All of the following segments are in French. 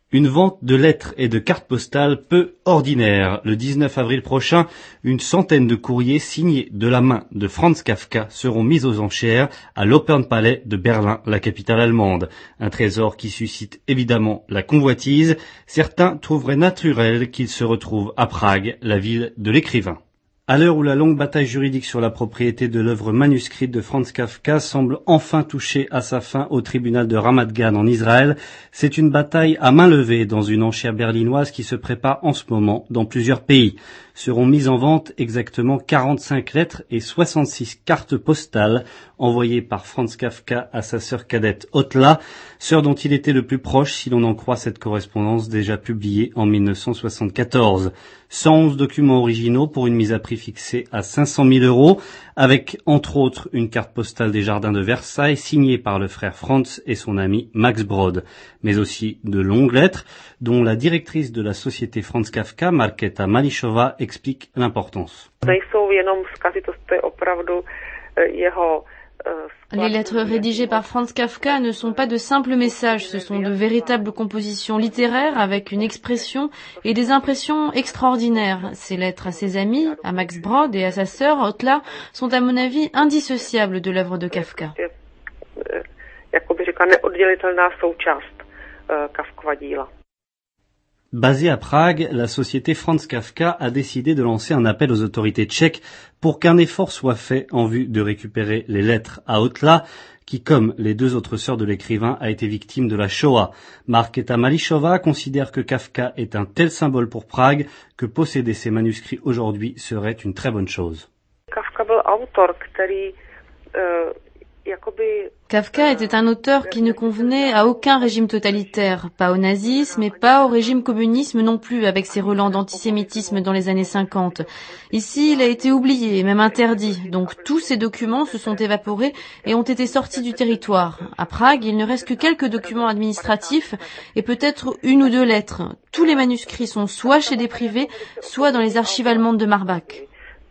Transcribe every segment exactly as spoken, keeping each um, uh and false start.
Une vente de lettres et de cartes postales peu ordinaire. Le dix-neuf avril prochain, une centaine de courriers signés de la main de Franz Kafka seront mis aux enchères à l'Opernpalais de Berlin, la capitale allemande. Un trésor qui suscite évidemment la convoitise. Certains trouveraient naturel qu'il se retrouve à Prague, la ville de l'écrivain. À l'heure où la longue bataille juridique sur la propriété de l'œuvre manuscrite de Franz Kafka semble enfin toucher à sa fin au tribunal de Ramat Gan en Israël, c'est une bataille à main levée dans une enchère berlinoise qui se prépare en ce moment dans plusieurs pays. Seront mises en vente exactement quarante-cinq lettres et soixante-six cartes postales envoyées par Franz Kafka à sa sœur cadette Otla, sœur dont il était le plus proche si l'on en croit cette correspondance déjà publiée en mille neuf cent soixante-quatorze. cent onze documents originaux pour une mise à prix fixée à cinq cent mille euros, avec entre autres une carte postale des jardins de Versailles signée par le frère Franz et son ami Max Brod, mais aussi de longues lettres dont la directrice de la société Franz Kafka, Markéta Mališová, explique l'importance. Les lettres rédigées par Franz Kafka ne sont pas de simples messages, ce sont de véritables compositions littéraires avec une expression et des impressions extraordinaires. Ces lettres à ses amis, à Max Brod et à sa sœur Otla sont à mon avis indissociables de l'œuvre de Kafka. Basée à Prague, la société Franz Kafka a décidé de lancer un appel aux autorités tchèques pour qu'un effort soit fait en vue de récupérer les lettres à Otla, qui, comme les deux autres sœurs de l'écrivain, a été victime de la Shoah. Markéta Mališová considère que Kafka est un tel symbole pour Prague que posséder ses manuscrits aujourd'hui serait une très bonne chose. Kafka était un auteur qui ne convenait à aucun régime totalitaire, pas au nazisme et pas au régime communisme non plus, avec ses relents d'antisémitisme dans les années cinquante. Ici, il a été oublié et même interdit, donc tous ces documents se sont évaporés et ont été sortis du territoire. À Prague, il ne reste que quelques documents administratifs et peut-être une ou deux lettres. Tous les manuscrits sont soit chez des privés, soit dans les archives allemandes de Marbach.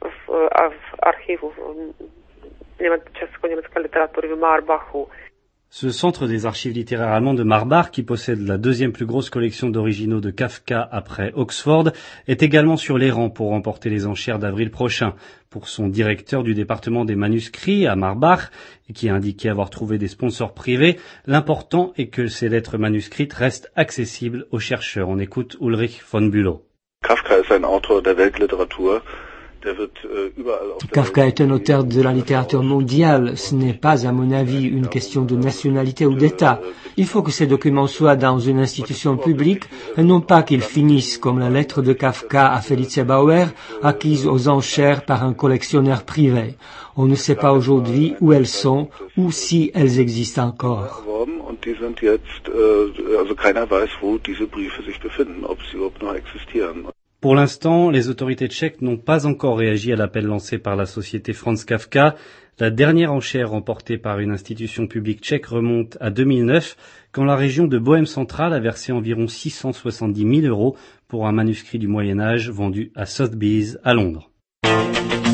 Ce centre des archives littéraires allemandes de Marbach, qui possède la deuxième plus grosse collection d'originaux de Kafka après Oxford, est également sur les rangs pour remporter les enchères d'avril prochain. Pour son directeur du département des manuscrits à Marbach, qui a indiqué avoir trouvé des sponsors privés, l'important est que ces lettres manuscrites restent accessibles aux chercheurs. On écoute Ulrich von Bülow. Kafka est un auteur de Weltliteratur. Kafka est un auteur de la littérature mondiale. Ce n'est pas, à mon avis, une question de nationalité ou d'État. Il faut que ces documents soient dans une institution publique et non pas qu'ils finissent comme la lettre de Kafka à Felice Bauer, acquise aux enchères par un collectionneur privé. On ne sait pas aujourd'hui où elles sont ou si elles existent encore. Pour l'instant, les autorités tchèques n'ont pas encore réagi à l'appel lancé par la société Franz Kafka. La dernière enchère remportée par une institution publique tchèque remonte à deux mille neuf, quand la région de Bohême centrale a versé environ six cent soixante-dix mille euros pour un manuscrit du Moyen Âge vendu à Sotheby's à Londres.